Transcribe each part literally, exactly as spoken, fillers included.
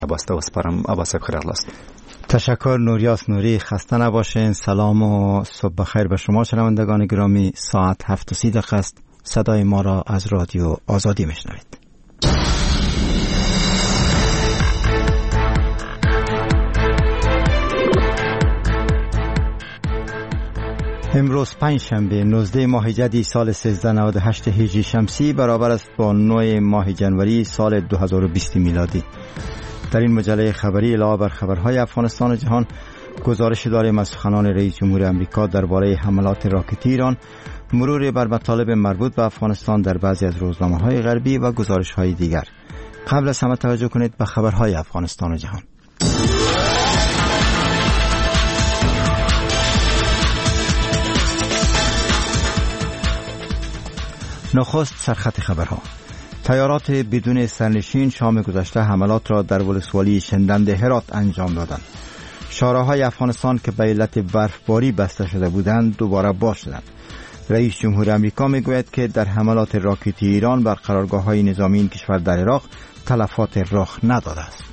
عباس و سپارم. عباس بخیر است. تشکر. نوریاس نوری، خسته نباشین. سلام و صبح بخیر به شما شنوندگان گرامی. ساعت هفت و سی دقیقه است. صدای ما را از رادیو آزادی میشنوید. امروز پنج شنبه نوزده ماه جدی سال سیزده نود و هشت هجری شمسی برابر است با نه ماه جنوری سال دو هزار و بیست میلادی. در این مجله خبری علاوه بر خبرهای افغانستان و جهان، گزارش داریم از سخنان رئیس جمهور امریکا درباره حملات راکتی ایران، مرور بر مطالب مربوط به افغانستان در بعضی از روزنامه‌های غربی و گزارش‌های دیگر. قبل از همه توجه کنید به خبرهای افغانستان و جهان. نخست سرخط خبرها. طیارات بدون سرنشین شام گذشته حملات را در ولسوالی شندند هرات انجام دادند. شاهراهای افغانستان که به علت برفباری بسته شده بودند دوباره باز شدند. رئیس جمهور امریکا میگوید که در حملات راکتی ایران بر قرارگاه‌های نظامی این کشور در عراق تلفات رخ نداده است.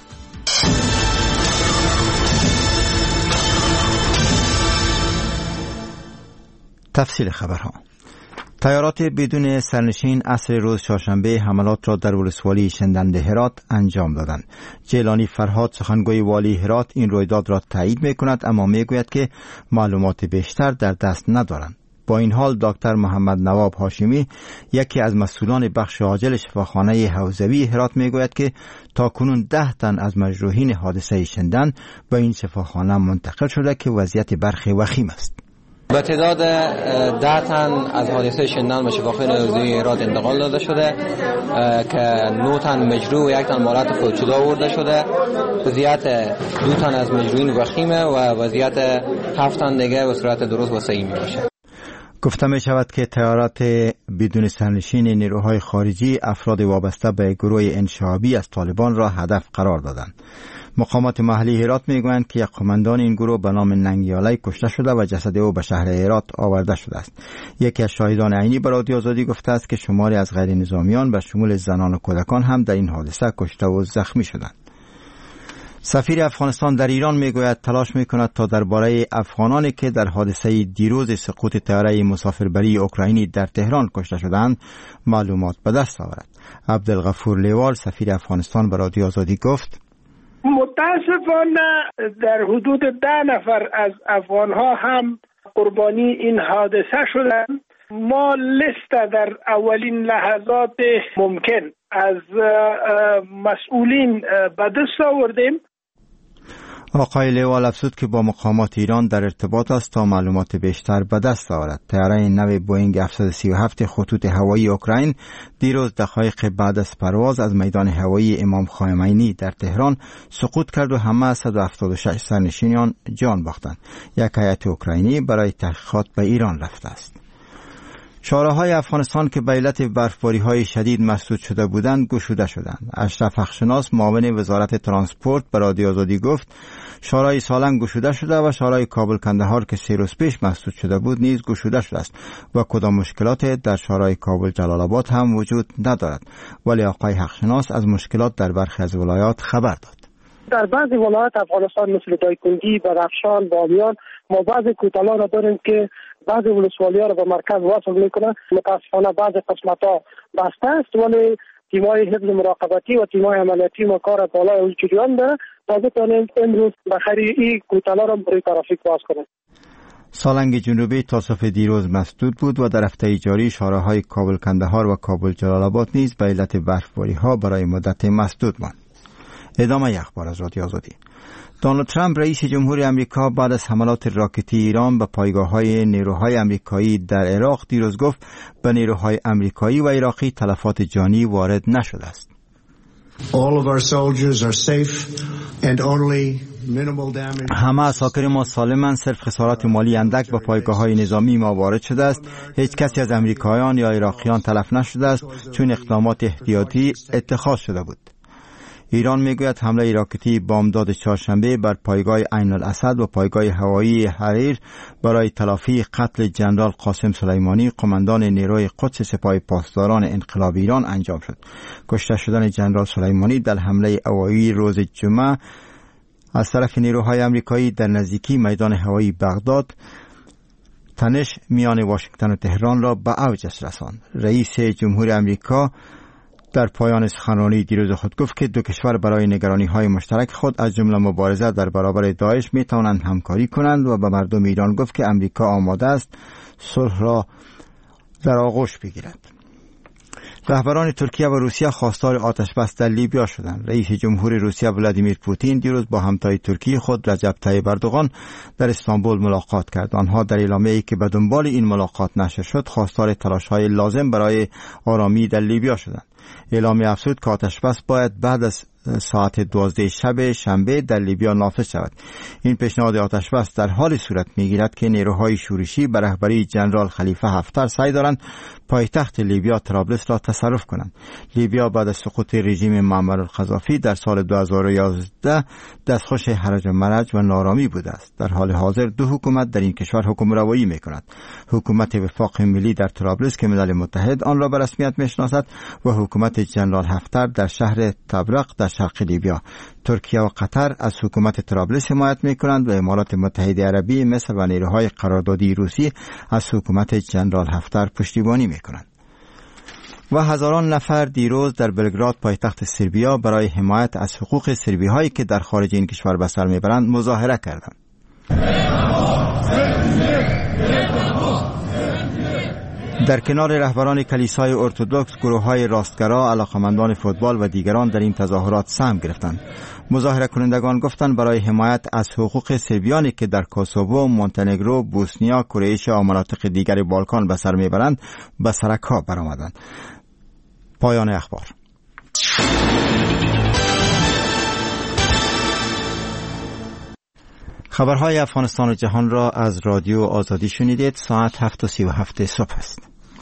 تفصیل خبرها. طیارات بدون سرنشین عصر روز چهارشنبه حملات را در ولسوالی شندند هرات انجام دادند. جیلانی فرهاد سخنگوی والی هرات این رویداد را تایید می‌کند، اما میگوید که معلومات بیشتر در دست ندارند. با این حال دکتر محمد نواب هاشمی، یکی از مسئولان بخش عاجل شفاخانه حوزوی هرات، میگوید که تاکنون ده تن از مجروحین حادثه شندند به این شفاخانه منتقل شده که وضعیت برخی وخیم است. به تعداد ده تن از حادثه شندن به شفاخانه حوزوی هرات انتقال داده شده که نه تن مجروح و یک تن مالات فوت‌شده آورده شده. وضعیت دو تن از مجروحین وخیمه و وضعیت هفت تن دیگه به صورت درست و صحیح میباشه. گفته می شود که طیارات بدون سرنشین نیروهای خارجی افراد وابسته به گروه انشعابی از طالبان را هدف قرار دادند. مقامات محلی هرات میگویند که یک قماندان این گروه به نام ننگیالی کشته شده و جسد او به شهر هرات آورده شده است. یکی از شاهدان عینی به رادیو آزادی گفته است که شماری از غیر نظامیان به شمول زنان و کودکان هم در این حادثه کشته و زخمی شدند. سفیر افغانستان در ایران میگوید تلاش میکند تا درباره افغانانی که در حادثه دیروز سقوط طیاره مسافربری اوکراینی در تهران کشته شدند معلومات به دست آورد. عبدالغفور لیوال سفیر افغانستان به رادیو آزادی گفت: متاسفانه در حدود ده نفر از افغانها هم قربانی این حادثه شدند. ما لیست در اولین لحظات ممکن از مسئولین به دست آوردیم. آقای لیوال افزود که با مقامات ایران در ارتباط است تا معلومات بیشتر به دست آورد. طیاره نو بوئینگ هفتصد و سی و هفت خطوط هوایی اوکراین دیروز دقایق بعد از پرواز از میدان هوایی امام خمینی در تهران سقوط کرد و همه از صد و هفتاد و شش سرنشینان جان باختند. یک هیئت اوکراینی برای تحقیقات به ایران رفته است. شاهراهای افغانستان که به علت برفباری‌های شدید مسدود شده بودند گشوده شدند. اشرف حقشناس معاون وزارت ترانسپورت به رادیو آزادی گفت شاهرای سالنگ گشوده شده و شاهرای کابل کندهار که سه روز پیش مسدود شده بود نیز گشوده شده است و کدام مشکلات در شاهرای کابل جلال آباد هم وجود ندارد. ولی آقای حقشناس از مشکلات در برخی از ولایات خبر داد. در بعضی ولایات افغانستان مثل دایکنډي، بدخشان، بامیان ما بعضی کوتالا را داریم که بعضی ولسوالی ها را به مرکز وصل میکنه. متاسفانه بعضی قسمت ها بسته است، ولی تیمای حفظ مراقبتی و تیمای عملیاتی ما کار بالای جریان داره تا بتونیم امروز بخری این کوتالا را برای ترافیک باز کنیم. سالنگ جنوبی تا صبح دیروز مسدود بود و در هفته جاری شاهراهای کابل کندهار و کابل جلال آباد نیز به علت برفباری ها برای مدت مسدود ماند. ادامه اخبار از رادیو آزادی. دونالد ترامپ رئیس جمهور امریکا بعد از حملات راکتی ایران به پایگاه‌های نیروهای امریکایی در عراق دیروز گفت به نیروهای امریکایی و عراقی تلفات جانی وارد نشده است. همه اساکر ما سالمند، صرف خسارات مالی اندک به پایگاه‌های نظامی ما وارد شده است. هیچ کسی از امریکایان یا عراقیان تلف نشده است چون اقدامات احتیاطی اتخاذ شده بود. ایران میگوید حمله راکتی بامداد چهارشنبه بر پایگاه عین الاسد و پایگاه هوایی حریر برای تلافی قتل جنرال قاسم سلیمانی قماندان نیروی قدس سپاه پاسداران انقلاب ایران انجام شد. کشته شدن جنرال سلیمانی در حمله هوایی روز جمعه از طرف نیروهای آمریکایی در نزدیکی میدان هوایی بغداد تنش میان واشنگتن و تهران را به اوج رساند. رئیس جمهور آمریکا در پایان سخنرانی دیروز خود گفت که دو کشور برای نگرانی‌های مشترک خود از جمله مبارزه در برابر داعش می‌توانند همکاری کنند و به مردم ایران گفت که آمریکا آماده است صلح را در آغوش بگیرد. رهبران ترکیه و روسیه خواستار آتش‌بس در لیبیا شدند. رئیس جمهور روسیه ولادیمیر پوتین دیروز با همتای ترکی خود رجب طیب اردوغان در استانبول ملاقات کرد. آنها در اعلامیه‌ای که به دنبال این ملاقات نشر شد خواستار تلاش‌های لازم برای آرامی در لیبیا شدند. اعلامیه افزود که آتش‌بس باید بعد از ساعت دوازده شب شنبه در لیبیا نافذ شود. این پیشنهاد آتش‌بس در حال صورت می‌گیرد که نیروهای شورشی به رهبری جنرال خلیفه حفتر سعی دارند پایتخت لیبیا طرابلس را تصرف کنند. لیبیا بعد از سقوط رژیم معمر القذافی در سال دو هزار و یازده دستخوش هرج و مرج و نارامی بوده است. در حال حاضر دو حکومت در این کشور حکمرانی می‌کند. حکومت وفاق ملی در طرابلس که ملل متحد آن را به رسمیت می‌شناسد و حکومت جنرال حفتر در شهر تبرق در شرق لیبیا. ترکیه و قطر از حکومت طرابلس حمایت می‌کنند و امارات متحده عربی مصر و نیروهای قراردادی روسی از حکومت جنرال حفتر پشتیبانی می‌کنند. و هزاران نفر دیروز در بلگراد پایتخت سربیا برای حمایت از حقوق سربی‌هایی که در خارج این کشور به سر می‌برند مظاهره کردند. در کنار رهبران کلیسای ارتدوکس، گروه‌های راستگرا، علاقمندان فوتبال و دیگران در این تظاهرات سهم گرفتند. مظاهره کنندگان گفتند برای حمایت از حقوق سربیانی که در کوسوو، مونتنگرو، بوسنیا، کرواتیا و مناطق دیگر بالکان به سر میبرند به سرک‌ها برآمدند. پایان اخبار. خبرهای افغانستان و جهان را از رادیو آزادی شنیدید. ساعت هفت و سی و هفت صبح است.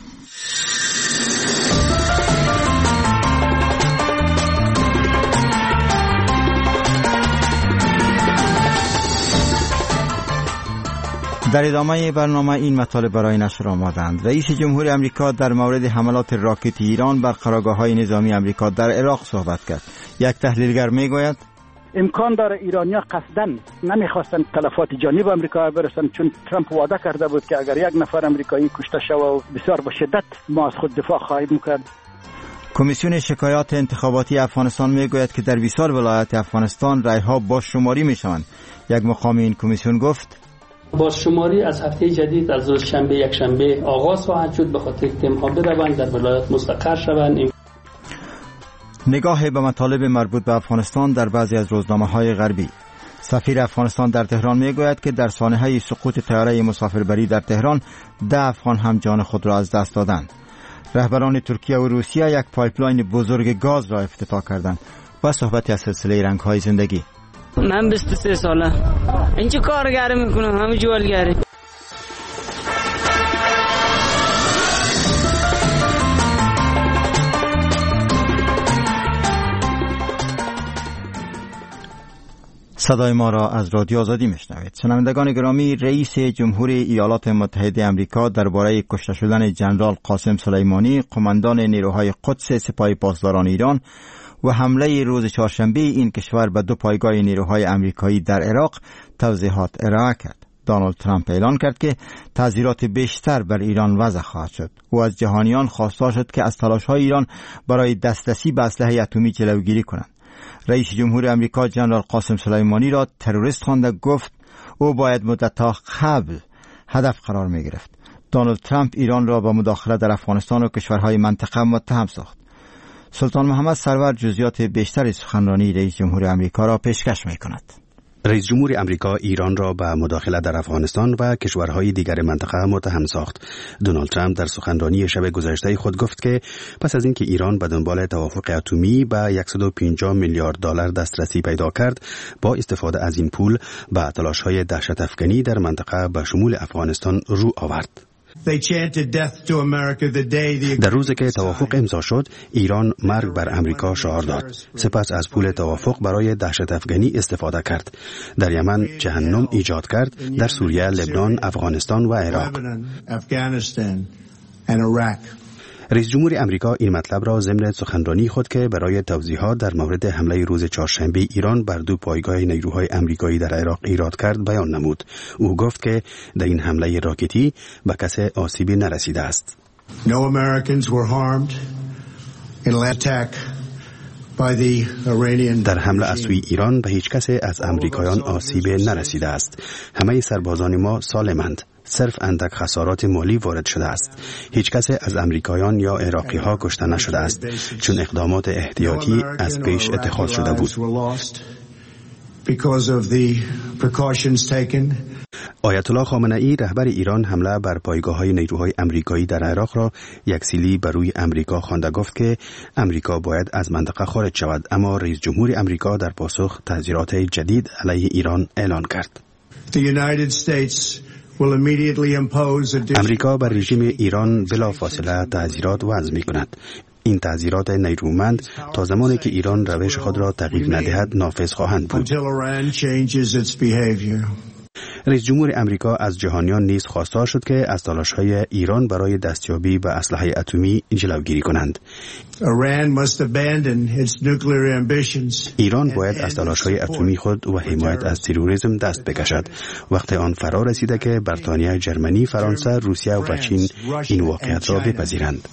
در ادامه برنامه این مطالب برای نشر آمدند. رئیس جمهور امریکا در مورد حملات راکتی ایران بر قرارگاه‌های نظامی امریکا در عراق صحبت کرد. یک تحلیلگر میگوید امکان داره ایرانیا قصداً نمیخواستن تلفات جانی به آمریکا برسن، چون ترامپ وعده کرده بود که اگر یک نفر آمریکایی کشته شود و بسیار با شدت ما از خود دفاع خواهیم میکرد. کمیسیون شکایات انتخاباتی افغانستان میگوید که در بیشتر ولایات افغانستان رایها بازشماری میشوند. یک مقام این کمیسیون گفت بازشماری از هفته جدید از روز شنبه یک شنبه آغاز خواهد شد، به خاطر تیم‌ها بروند در ولایات مستقر شوند. نگاه به مطالب مربوط به افغانستان در بعضی از روزنامه‌های غربی. سفیر افغانستان در تهران میگوید که در سانحه سقوط طیاره مسافربری در تهران ده افغان هم جان خود را از دست دادند. رهبران ترکیه و روسیه یک پایپلاین بزرگ گاز را افتتاح کردند. و صحبتی از سلسله رنگ‌های زندگی. من بیست و سه ساله اینجا کارگر میکنم، همه جوالگری. صدای ما را از رادیو آزادی میشنوید. شنوندگان گرامی، رئیس جمهور ایالات متحده آمریکا درباره کشته شدن جنرال قاسم سلیمانی، قماندان نیروهای قدس سپاه پاسداران ایران و حمله روز چهارشنبه این کشور به دو پایگاه نیروهای آمریکایی در عراق توضیحات ارائه کرد. دونالد ترامپ اعلان کرد که تعزیرات بیشتر بر ایران وضع خواهد شد. او از جهانیان خواستار شد که از تلاش‌های ایران برای دسترسی به اسلحه اتمی جلوگیری کنند. رئیس جمهور آمریکا جنرال قاسم سلیمانی را تروریست خوانده، گفت او باید مدت‌ها قبل هدف قرار می‌گرفت. دونالد ترامپ ایران را با مداخله در افغانستان و کشورهای منطقه متهم ساخت. سلطان محمد سرور جزئیات بیشتر سخنرانی رئیس جمهور آمریکا را پیشکش می‌کند. رئیس جمهور آمریکا ایران را به مداخله در افغانستان و کشورهای دیگر منطقه متهم ساخت. دونالد ترامپ در سخنرانی شب گذشته خود گفت که پس از اینکه ایران به دنبال توافق اتمی به صد و پنجاه میلیارد دلار دسترسی پیدا کرد، با استفاده از این پول به تلاش‌های دهشت افکنی در منطقه به شمول افغانستان رو آورد. در روزی که توافق امضا شد، ایران مرگ بر امریکا شعار داد. سپس از پول توافق برای دهشت افغانی استفاده کرد. در یمن جهنم ایجاد کرد، در سوریه، لبنان، افغانستان و عراق. رئیس جمهور امریکا این مطلب را ضمن سخنرانی خود که برای توضیحات در مورد حمله روز چهارشنبه ایران بر دو پایگاه نیروهای امریکایی در عراق ایراد کرد بیان نمود. او گفت که در این حمله راکتی به کسی آسیبی نرسیده است. No Americans were harmed in an attack by the Iranian. در حمله از سوی ایران به هیچ کسی از امریکایان آسیب نرسیده است. همه سربازان ما سالمند. صرف اندک خسارات مالی وارد شده است. هیچ کسی از امریکایان یا عراقی ها کشته نشده است، چون اقدامات احتیاطی از پیش اتخاذ شده بود. آیت الله خامنه ای رهبر ایران حمله بر پایگاه‌های نیروهای امریکایی در عراق را یک سیلی بر روی امریکا خوانده گفت که امریکا باید از منطقه خارج شود، اما رئیس جمهور امریکا در پاسخ تحذیرات جدید علیه ایران اعلان کرد. امریکا بر رژیم ایران بلافاصله تحذیرات وضع می‌کند. این تحذیرات نیرومند تا زمانی که ایران روش خود را تغییر ندهد نافذ خواهند بود. رئیس جمهور امریکا از جهانیان نیز خواستار شد که از تلاش‌های ایران برای دستیابی به اسلحه اتمی جلوگیری کنند. ایران باید از تلاش‌های اتمی خود و حمایت از تروریسم دست بکشد. وقت آن فرا رسیده که بریتانیا، ژرمنی، فرانسه، روسیه و چین این واقعیت را بپذیرند.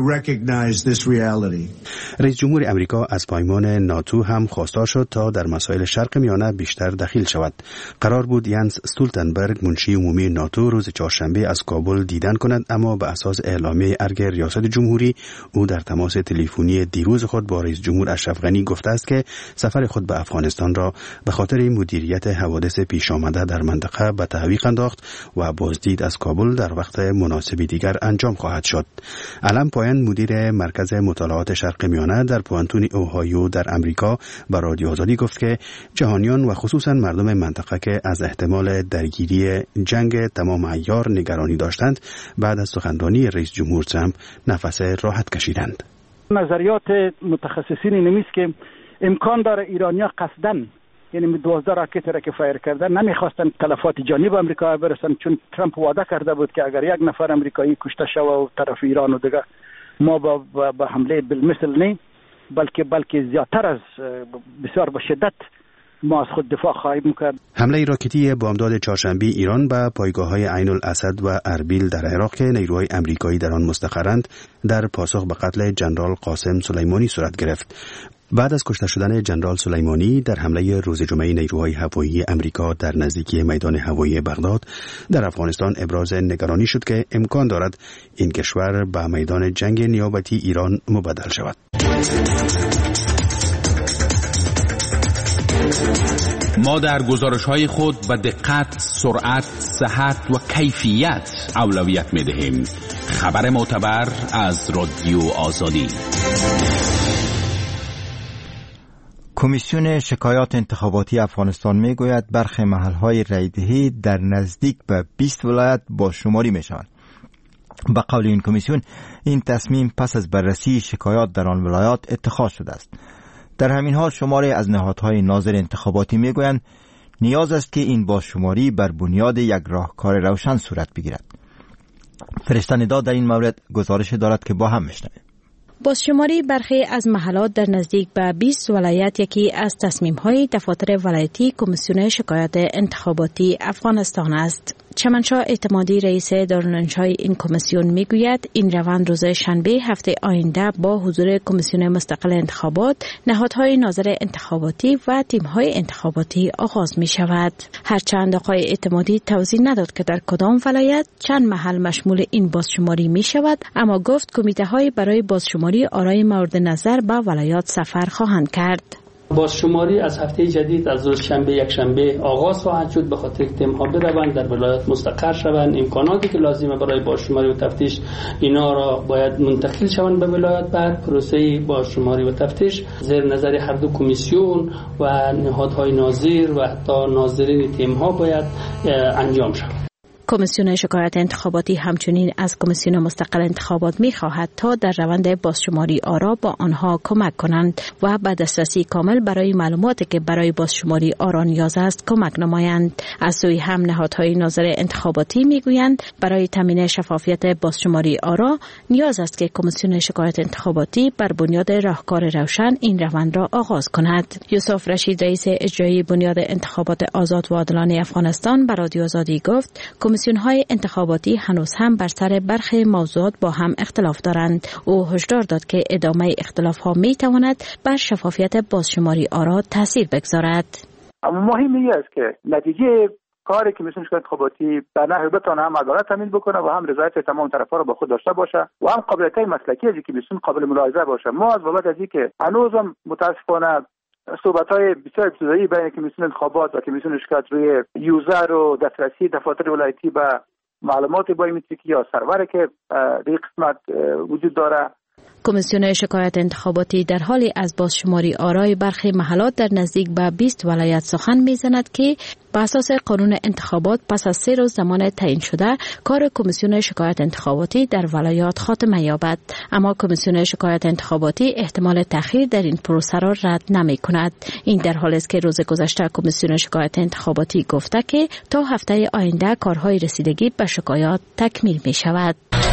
رئیس جمهور امریکا از پیمان ناتو هم خواستار شد تا در مسائل شرق میانه بیشتر دخیل شود. قرار بود ینس استولتنبرگ منشی عمومی ناتو روز چهارشنبه از کابل دیدن کند، اما به اساس اعلامیه ارگ ریاست جمهوری او در تماس تلفنی دیروز خود با رئیس جمهور اشرف غنی گفته است که سفر خود به افغانستان را به خاطر مدیریت حوادث پیش آمده در منطقه به تعویق انداخت و بازدید از کابل در وقت مناسب دیگر انجام خواهد شد. علم پایان مدیر مرکز مطالعات شرق میانه در پوانتون اوهایو در امریکا به رادیو آزادی گفت که جهانیان و خصوصا مردم منطقه که از احتمال درگیری جنگ تمام عیار نگرانی داشتند بعد از سخنرانی رئیس جمهور ترامپ نفس راحت کشیدند. نظریات متخصصین نمیست که امکان داره ایرانیا قصدن، یعنی دوازده راکت را که فایر کردن نمیخواستن تلفات جانی به امریکا برسن، چون ترامپ وعده کرده بود که اگر یک نفر امریکایی کشته شوه و طرف ایران و دیگه ما با, با, با حمله بالمثل نه، بلکه بلکه زیادتر از بسیار با شدت ما از خود دفاع خواهیم کرد. حمله راکتی بامداد چهارشنبه ایران به پایگاه‌های عین الاسد و اربیل در عراق که نیروهای امریکایی در آن مستقرند در پاسخ به قتل ژنرال قاسم سلیمانی صورت گرفت. بعد از کشته شدن ژنرال سلیمانی در حمله روز جمعه نیروهای هوایی امریکا در نزدیکی میدان هوایی بغداد در افغانستان ابراز نگرانی شد که امکان دارد این کشور به میدان جنگ نیابتی ایران مبدل شود. ما در گزارش‌های خود به دقت، سرعت، صحت و کیفیت اولویت می‌دهیم. خبر معتبر از رادیو آزادی. کمیسیون شکایات انتخاباتی افغانستان میگوید برخی محل‌های رایدهی در نزدیک به بیست ولایت با شماری میشوند. به قول این کمیسیون این تصمیم پس از بررسی شکایات در آن ولایات اتخاذ شده است. در همین حال شماری از نهادهای ناظر انتخاباتی میگویند نیاز است که این بازشماری بر بنیاد یک راهکار روشن صورت بگیرد. فرشته ندا در این مورد گزارش دارد که با هم میشنویم. بازشماری برخی از محلات در نزدیک به بیست ولایت یکی از تصمیم‌های دفاتر ولایتی کمیسیون شکایات انتخاباتی افغانستان است. چمنشاه اعتمادی رئیس دارالانشای این کمیسیون میگوید این روند روز شنبه هفته آینده با حضور کمیسیون مستقل انتخابات، نهادهای ناظر انتخاباتی و تیم‌های انتخاباتی آغاز می شود. هرچند آقای اعتمادی توضیح نداد که در کدام ولایت چند محل مشمول این بازشماری می شود، اما گفت کمیته‌های برای بازشماری آرای مورد نظر به ولایات سفر خواهند کرد. بازشماری از هفته جدید از روز شنبه یک شنبه آغاز خواهد شد، به خاطر که تیم‌ها بروند در ولایات مستقر شوند. امکاناتی که لازمه برای بازشماری و تفتیش اینا را باید منتقل شوند به ولایات. بعد پروسه بازشماری و تفتیش زیر نظر هر دو کمیسیون و نهادهای ناظر و حتی ناظرین تیم‌ها باید انجام شود. کمیسیون شکایت انتخاباتی همچنین از کمیسیون مستقل انتخابات می خواهد تا در روند بازشماری آرا با آنها کمک کنند و به دسترسی کامل برای معلوماتی که برای بازشماری آرا نیاز است کمک نمایند. از سوی هم نهادهای ناظر انتخاباتی می گویند برای تامین شفافیت بازشماری آرا نیاز است که کمیسیون شکایت انتخاباتی بر بنیاد راهکار روشن این روند را آغاز کند. یوسف رشید رئیس اجرایی بنیاد انتخابات آزاد و عادلانه افغانستان به رادیو آزادی گفت کمیسیون‌های انتخاباتی هنوز هم بر سر برخی موضوعات با هم اختلاف دارند. او هشدار داد که ادامه اختلاف‌ها می‌تواند بر شفافیت بازشماری آرا تاثیر بگذارد. اما مهم این است که نتیجه کاری که کمیسیون شکایت انتخاباتی به نحوی بتونه هم عدالت تامین بکنه و هم رضایت تمام طرف‌ها را با خود داشته باشه و هم قابلیت‌های مسلکی از کمیسیون قابل ملاحظه باشه. ما از بابت از اینکه هنوزم متاسفانه صحبت‌های بسیار ابتدایی بین کمیسیون انتخابات و کمیسیون شکایت روی یوزر و دسترسی دفاتر ولایتی به معلومات بایومتریکی یا سرور که در قسمت وجود داره. کمیسیون شکایت انتخاباتی در حالی از بازشماری آرای برخی محلات در نزدیک به بیست ولایت سخن میزند که بر اساس قانون انتخابات پس از سه روز زمان تعیین شده کار کمیسیون شکایت انتخاباتی در ولایات خاتمه یابد. اما کمیسیون شکایت انتخاباتی احتمال تأخیر در این پروسه را رد نمی کند. این در حالی است که روز گذشته کمیسیون شکایت انتخاباتی گفته که تا هفته آینده کارهای رسیدگی به شکایات تکمیل می شود.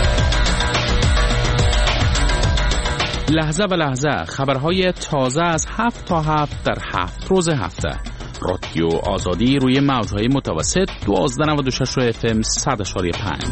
لحظه به لحظه خبرهای تازه از هفت تا هفت در هفت روز هفته. رادیو آزادی روی موجهای متوسط دوازده نود و شش اف ام صد اشاری پنج.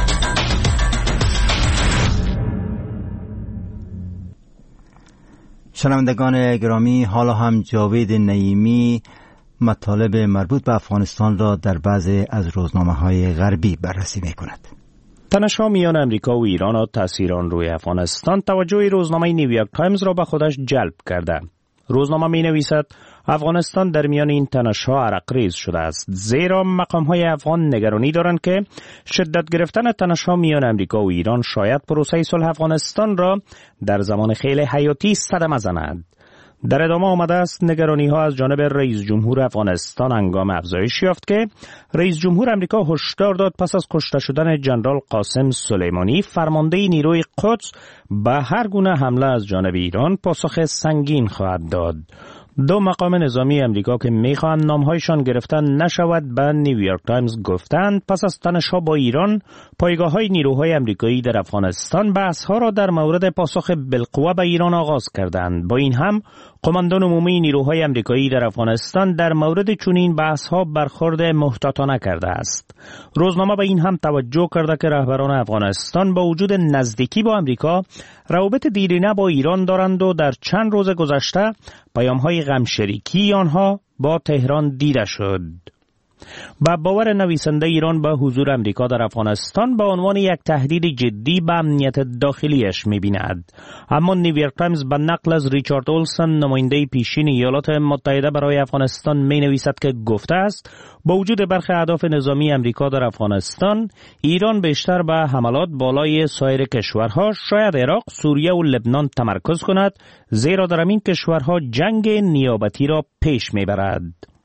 شنوندگان گرامی، حالا هم جاوید نعیمی مطالب مربوط به افغانستان را در بعضی از روزنامه‌های غربی بررسی می‌کند. تنش‌ها میان امریکا و ایران و تأثیر آن روی افغانستان توجه روزنامه نیویورک تایمز را به خودش جلب کرده. روزنامه می‌نویسد افغانستان در میان این تنش‌ها عرق‌ریز شده است، زیرا مقام‌های افغان نگرانی دارند که شدت گرفتن تنش‌ها میان امریکا و ایران شاید پروسه صلح افغانستان را در زمان خیلی حیاتی صدمه زند. در ادامه آمده است نگرانی ها از جانب رئیس جمهور افغانستان هنگام افزایش یافت که رئیس جمهور امریکا هشدار داد پس از کشته شدن جنرال قاسم سلیمانی فرمانده نیروی قدس به هر گونه حمله از جانب ایران پاسخ سنگین خواهد داد. دو مقام نظامی امریکا که میخواهند نامهایشان گرفتن نشود به نیویورک تایمز گفتند پس از تنش‌ها با ایران پایگاه‌های نیروهای امریکایی در افغانستان بحث‌ها را در مورد پاسخ بالقوه به ایران آغاز کردند. با این هم قماندان عمومی نیروهای امریکایی در افغانستان در مورد چنین بحث‌ها برخورد محتاطانه کرده است. روزنامه به این هم توجه کرده که رهبران افغانستان با وجود نزدیکی با امریکا روابط دیرینه با ایران دارند و در چند روز گذشته پیام‌های غمشریکی آنها با تهران دیده شد. با باور نویسنده ایران به حضور امریکا در افغانستان به عنوان یک تهدید جدی به امنیت داخلیش می‌بیند. اما نیویورک تایمز به نقل از ریچارد اولسن نماینده پیشین ایالات متحده برای افغانستان می‌نویسد که گفته است با وجود برخی اهداف نظامی امریکا در افغانستان، ایران بیشتر به حملات بالای سایر کشورها شاید عراق، سوریه و لبنان تمرکز کند، زیرا در این کشورها جنگ نیابتی را پیش می‌برد.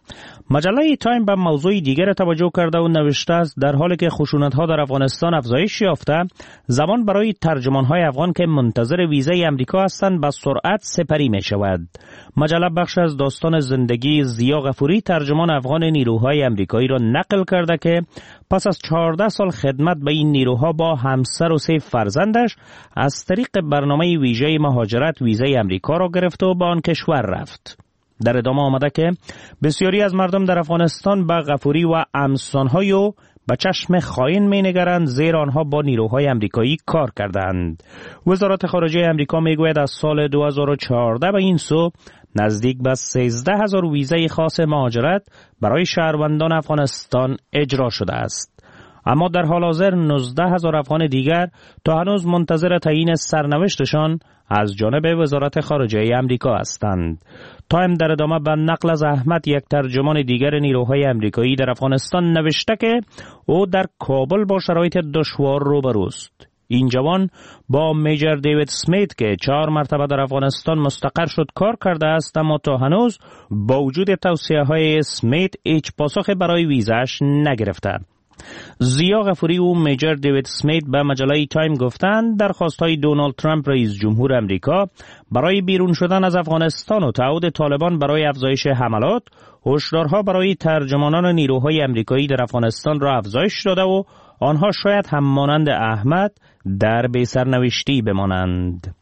مجله تایم به موضوع دیگر توجه کرده و نوشته است در حالی که خشونت‌ها در افغانستان افزایش یافته، زمان برای ترجمان‌های افغان که منتظر ویزای امریکا هستند به سرعت سپری می‌شود. مجله بخش از داستان زندگی ضیا غفوری ترجمان افغان نیروهای امریکایی را نقل کرده که پس از چهارده سال خدمت به این نیروها با همسر و سه فرزندش از طریق برنامه ویژه مهاجرت ویزای امریکا را گرفت و به آن کشور رفت. در ادامه آمده که بسیاری از مردم در افغانستان به غفوری و امثال‌های او به چشم خائن می‌نگرند، زیرا آنها با نیروهای امریکایی کار کردند. وزارت خارجه امریکا میگوید از سال دو هزار و چهارده به این سو نزدیک به سیزده هزار ویزای خاص مهاجرت برای شهروندان افغانستان اجرا شده است. اما در حال حاضر نوزده هزار افغان دیگر تا هنوز منتظر تعیین سرنوشتشان از جانب وزارت خارجه امریکا هستند. تایم در ادامه به نقل از احمد، یک ترجمان دیگر نیروهای امریکایی در افغانستان، نوشته که او در کابل با شرایط دشوار روبروست. این جوان با میجر دیوید سمیت که چهار مرتبه در افغانستان مستقر شد کار کرده است، اما تا هنوز با وجود توصیه های سمیت هیچ پاسخ برای ویزاش نگرفته. زیا غفوری و میجر دیوید سمیت به مجله تایم گفتند درخواست‌های دونالد ترامپ رئیس جمهور امریکا برای بیرون شدن از افغانستان و تعهد طالبان برای افزایش حملات، هشدارها برای ترجمانان نیروهای امریکایی در افغانستان را افزایش داده و آنها شاید هم مانند احمد در بی سرنوشتی بمانند.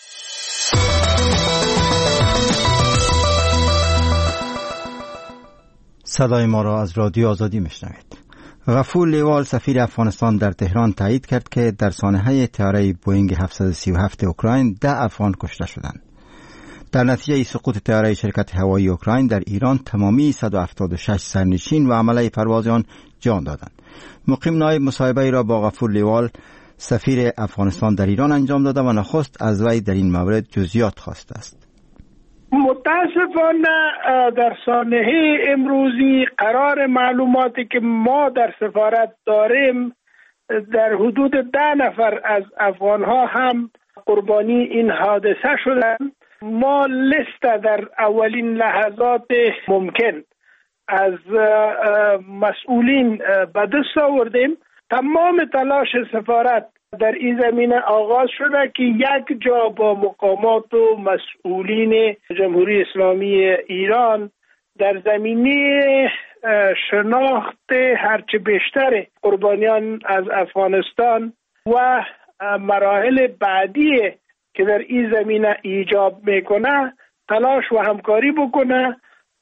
صدای ما را از رادیو آزادی میشنوید. غفور لیوال سفیر افغانستان در تهران تایید کرد که در سانحه طیاره بوئینگ هفتصد و سی و هفت اوکراین ده افغان کشته شدند. در نتیجه سقوط طیاره شرکت هوایی اوکراین در ایران تمامی صد و هفتاد و شش سرنشین و عمله پرواز آن جان دادند. مقیم نایب مصاحبه را با غفور لیوال سفیر افغانستان در ایران انجام داده و نخست از وی در این مورد جزئیات خواسته است. متاسفانه در سانحه امروزی قرار معلوماتی که ما در سفارت داریم در حدود ده نفر از افغانها هم قربانی این حادثه شدند. ما لیست در اولین لحظات ممکن از مسئولین به دست آوردیم. تمام تلاش سفارت در این زمینه آغاز شده که یک جا با مقامات و مسئولین جمهوری اسلامی ایران در زمینه شناخت هرچه بیشتر قربانیان از افغانستان و مراحل بعدی که در این زمینه ایجاب میکنه تلاش و همکاری بکنه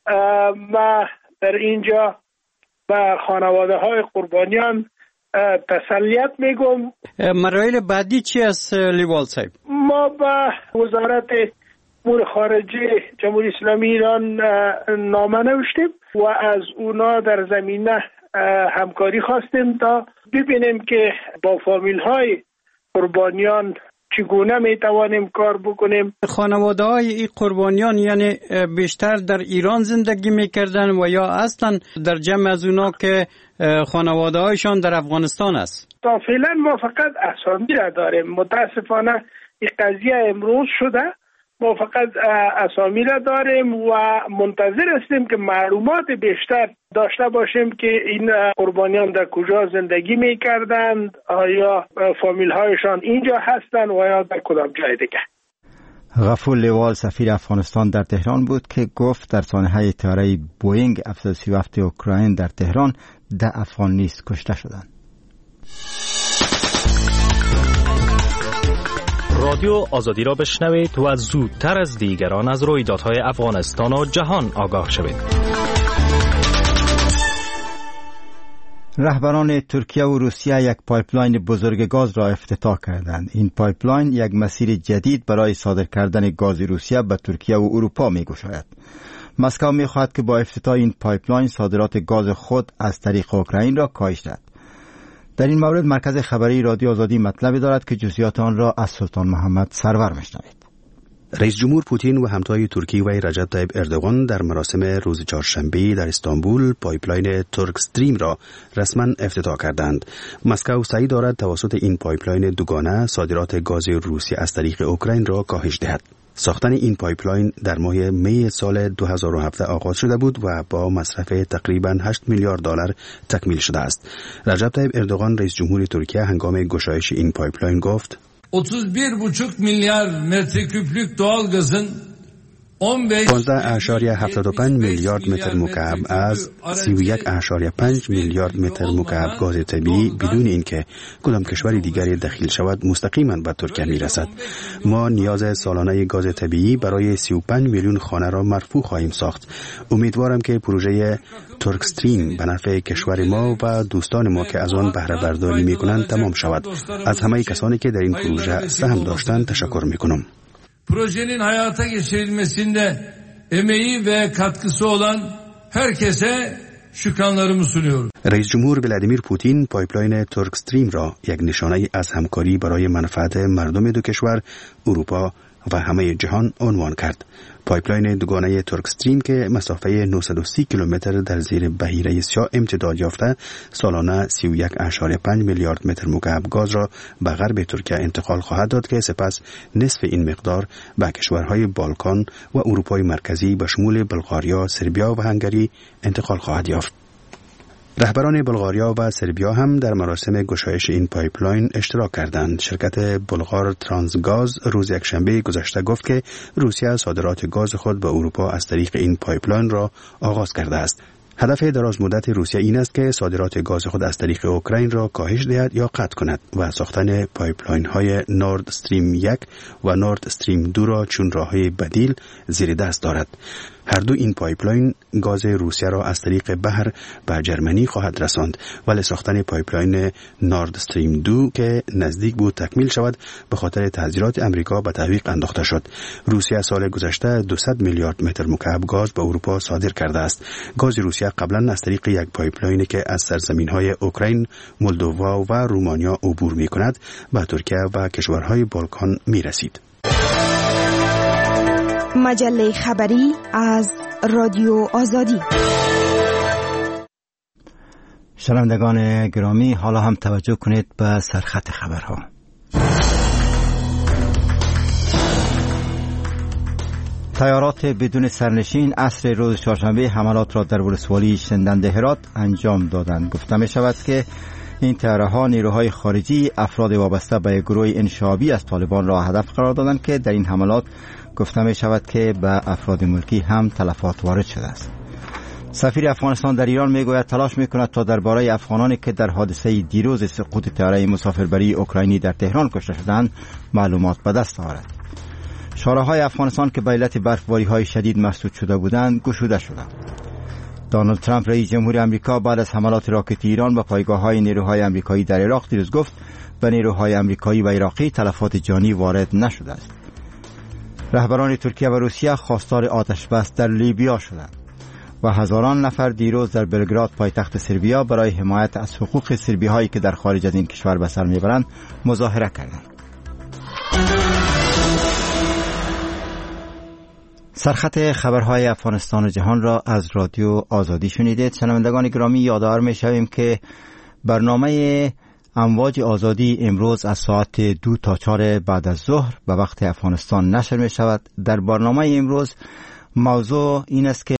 و در اینجا به خانواده های قربانیان تسلیت میگم. مراحل بعدی چی است لیوال صاحب؟ ما با وزارت امور خارجه جمهوری اسلامی ایران نامه نوشتیم و از اونا در زمینه همکاری خواستیم تا ببینیم که با فامیل های قربانیان چگونه میتوانیم کار بکنیم. خانواده های این قربانیان یعنی بیشتر در ایران زندگی میکردن و یا اصلا در جمع از اونا که خانواده هایشان در افغانستان است؟ تا فعلا ما فقط اسامی را داریم. متاسفانه این قضیه امروز شده. ما فقط اسامی را داریم و منتظر هستیم که معلومات بیشتر داشته باشیم که این قربانیان در کجا زندگی میکردند، آیا فامیل هایشان اینجا هستند و یا در کدام جای دیگه. غفور لیوال سفیر افغانستان در تهران بود که گفت در سانحه طیاره بوئینگ هفتصد و سی و هفت اوکراین در تهران ده افغان نیز کشته شدند. رادیو آزادی را بشنوید و زودتر از دیگران از رویدادهای افغانستان و جهان آگاه شوید. رهبران ترکیه و روسیه یک پایپلاین بزرگ گاز را افتتاح کردند. این پایپلاین یک مسیر جدید برای صادر کردن گاز روسیه به ترکیه و اروپا می‌گشاید. مسکو می‌خواهد که با افتتاح این پایپلاین صادرات گاز خود از طریق اوکراین را کاهش دهد. در این مورد مرکز خبری رادیو آزادی مطلبی دارد که جزئیات آن را از سلطان محمد سرور میشنوید. رئیس جمهور پوتین و همتای ترکی و رجب طیب اردوغان در مراسم روز چهارشنبه در استانبول پایپلاین ترک استریم را رسما افتتاح کردند. مسکو سعی دارد توسط این پایپلاین دوگانه صادرات گاز روسیه از طریق اوکراین را کاهش دهد. ساختن این پایپلاین در ماه می سال دو هزار و هفده آغاز شده بود و با مصرف تقریباً هشت میلیارد دلار تکمیل شده است. رجب طیب اردوغان رئیس جمهور ترکیه هنگام گشایش این پایپلاین گفت: otuz bir buçuk milyar metreküplük doğalgazın پانزده اشاری هفتاد و پنج میلیارد متر مکعب از سی و یک اشاری پنج میلیارد متر مکعب گاز طبیعی بدون اینکه کدام کشور دیگری دخیل شود مستقیما به ترکیه میرسد. ما نیاز سالانه گاز طبیعی برای سی و پنج میلیون خانه را مرفوع خواهیم ساخت. امیدوارم که پروژه ترک استریم به نفع کشور ما و دوستان ما که از آن بهره برداری میکنند تمام شود. از همه کسانی که در این پروژه سهم داشتند تشکر میکنم. Projenin hayata geçirilmesinde emeği ve katkısı olan herkese şükranlarımı sunuyorum. رئیس جمهور ولادیمیر پوتین پایپلاین ترک استریم را یک نشانه از همکاری برای منفعت مردم دو کشور، اروپا و همه جهان عنوان کرد. پایپلاین دوگانه ترک استریم که مسافه نهصد و سی کیلومتر در زیر بحیره سیاه امتداد یافته، سالانه سی و یک اشاری پنج میلیارد متر مکعب گاز را به غرب ترکیه انتقال خواهد داد که سپس نصف این مقدار به کشورهای بالکان و اروپای مرکزی به شمول بلغاریا، سربیا و هنگری انتقال خواهد یافت. رهبران بلغاریا و سربیا هم در مراسم گشایش این پایپلاین اشتراک کردند. شرکت بلغار ترانسگاز روز یکشنبه گذشته گفت که روسیه صادرات گاز خود به اروپا از طریق این پایپلاین را آغاز کرده است. هدف دراز مدت روسیه این است که صادرات گاز خود از طریق اوکراین را کاهش دهد یا قطع کند و ساختن پایپلاین های نورد استریم یک و نورد استریم دو را چون راههای بدیل زیر دست دارد. هر دو این پایپلاین گاز روسیه را از طریق بحر به جرمنی خواهد رساند، ولی ساختن پایپلاین نورد استریم دو که نزدیک بود تکمیل شود به خاطر تحذیرات امریکا به تعویق انداخته شد. روسیه سال گذشته دویست میلیارد متر مکعب گاز به اروپا صادر کرده است. گاز روسیه قبلا از طریق یک پایپلاینی که از سرزمین‌های اوکراین، مولدووا و رومانیا عبور می‌کند به ترکیه و کشورهای بالکان می‌رسید. مجله خبری از رادیو آزادی. شنوندگان گرامی، حالا هم توجه کنید به سرخط خبرها. تیارات بدون سرنشین عصر روز چهارشنبه حملات را در ولسوالی شندند هرات انجام دادند. گفته می شود که این طیاره‌ها نیروهای خارجی افراد وابسته به گروه انشابی از طالبان را هدف قرار دادند که در این حملات گفته می شود که به افراد ملکی هم تلفات وارد شده است. سفیر افغانستان در ایران می گوید تلاش می کند تا درباره افغانانی که در حادثه دیروز سقوط طیاره مسافربری اوکراینی در تهران کشته شدند معلومات به دست آورد. شاهراهای افغانستان که به علت برفباری‌های شدید مسدود شده بودند گشوده شدند. دونالد ترامپ رئیس جمهور آمریکا بعد از حملات راکتی ایران به پایگاه‌های نیروهای آمریکایی در عراق دیروز گفت به نیروهای آمریکایی و عراقی تلفات جانی وارد نشده است. رهبران ترکیه و روسیه خواستار آتش بس در لیبیا شدند و هزاران نفر دیروز در بلگراد پایتخت سربیا برای حمایت از حقوق سربی‌هایی که در خارج از این کشور به سر میبرند مظاهره کردند. سرخط خبرهای افغانستان و جهان را از رادیو آزادی شنیدید. شنوندگان گرامی، یادآور می‌شویم که برنامه امواج آزادی امروز از ساعت دو تا چهار بعد از ظهر به وقت افغانستان نشر می شود. در برنامه امروز موضوع این است که